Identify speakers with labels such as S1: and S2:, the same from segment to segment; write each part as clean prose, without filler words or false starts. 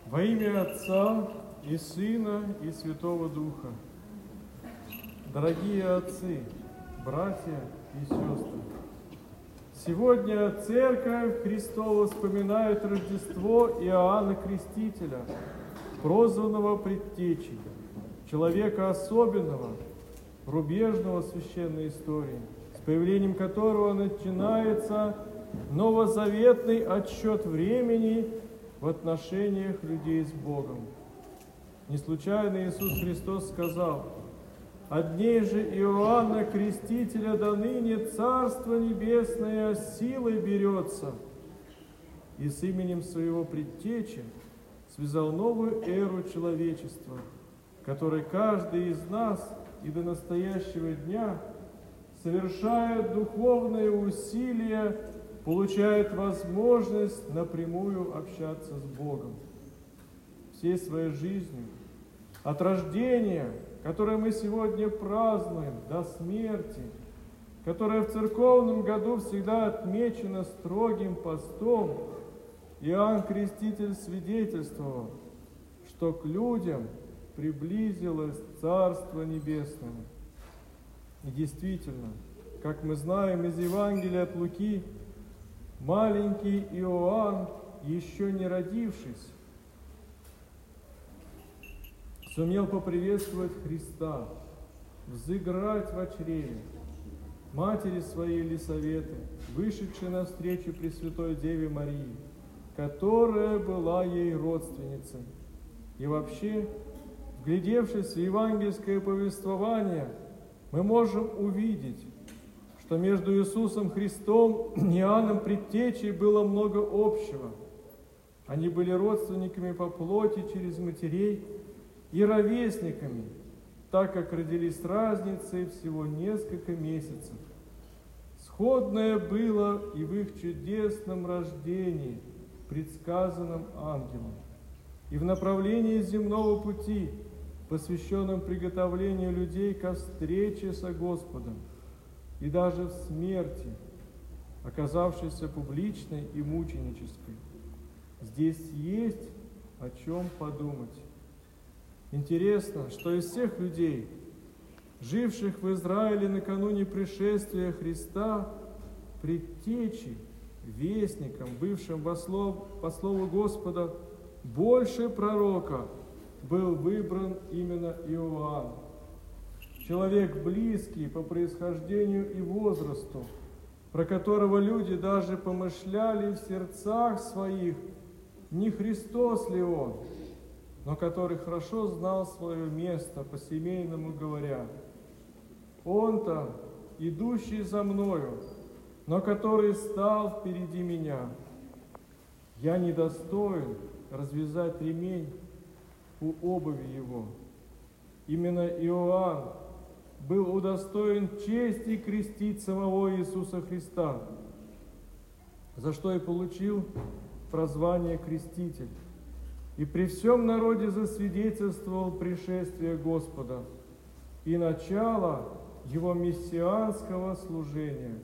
S1: Во имя Отца и Сына и Святого Духа. Дорогие отцы, братья и сестры, сегодня Церковь Христова вспоминает Рождество Иоанна Крестителя, прозванного Предтечей, человека особенного, рубежного в священной истории, с появлением которого начинается новозаветный отсчет времени в отношениях людей с Богом. Не случайно Иисус Христос сказал: «От дней же Иоанна Крестителя до ныне Царство Небесное силой берется», и с именем своего Предтечи связал новую эру человечества, в которой каждый из нас и до настоящего дня, совершая духовные усилия, получает возможность напрямую общаться с Богом. Всей своей жизнью, от рождения, которое мы сегодня празднуем, до смерти, которая в церковном году всегда отмечена строгим постом, Иоанн Креститель свидетельствовал, что к людям приблизилось Царство Небесное. И действительно, как мы знаем из Евангелия от Луки, маленький Иоанн, еще не родившись, сумел поприветствовать Христа, взыграть в чреве матери своей Елисаветы, вышедшей навстречу Пресвятой Деве Марии, которая была ей родственницей. И вообще, вглядевшись в евангельское повествование, мы можем увидеть, что между Иисусом Христом и Иоанном Предтечей было много общего. Они были родственниками по плоти через матерей и ровесниками, так как родились с разницей всего несколько месяцев. Сходное было и в их чудесном рождении, предсказанном ангелом, и в направлении земного пути, посвященном приготовлению людей ко встрече со Господом, и даже в смерти, оказавшейся публичной и мученической. Здесь есть о чем подумать. Интересно, что из всех людей, живших в Израиле накануне пришествия Христа, предтечей, вестником, бывшим по слову Господа, больше пророка был выбран именно Иоанн. Человек близкий по происхождению и возрасту, про которого люди даже помышляли в сердцах своих, не Христос ли он, но который хорошо знал свое место, по-семейному говоря: «Он-то, идущий за мною, но который стал впереди меня. Я недостоин развязать ремень у обуви его». Именно Иоанн был удостоен чести крестить самого Иисуса Христа, за что и получил прозвание Креститель. И при всем народе засвидетельствовал пришествие Господа и начало его мессианского служения.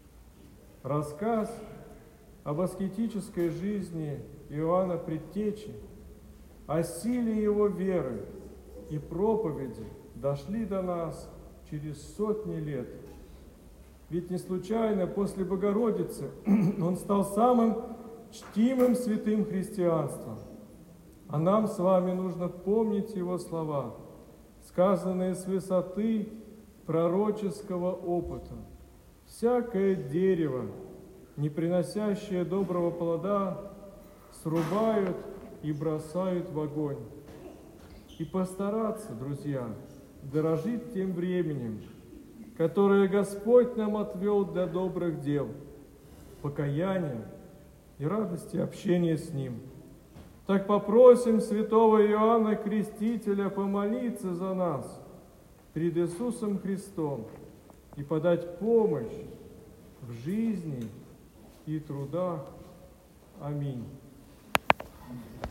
S1: Рассказ об аскетической жизни Иоанна Предтечи, о силе его веры и проповеди дошли до нас через сотни лет. Ведь не случайно после Богородицы он стал самым чтимым святым христианства. А нам с вами нужно помнить его слова, сказанные с высоты пророческого опыта. «Всякое дерево, не приносящее доброго плода, срубают и бросают в огонь». И постараться, друзья, дорожить тем временем, которое Господь нам отвел для добрых дел, покаяния и радости общения с Ним. Так попросим святого Иоанна Крестителя помолиться за нас перед Иисусом Христом и подать помощь в жизни и трудах. Аминь.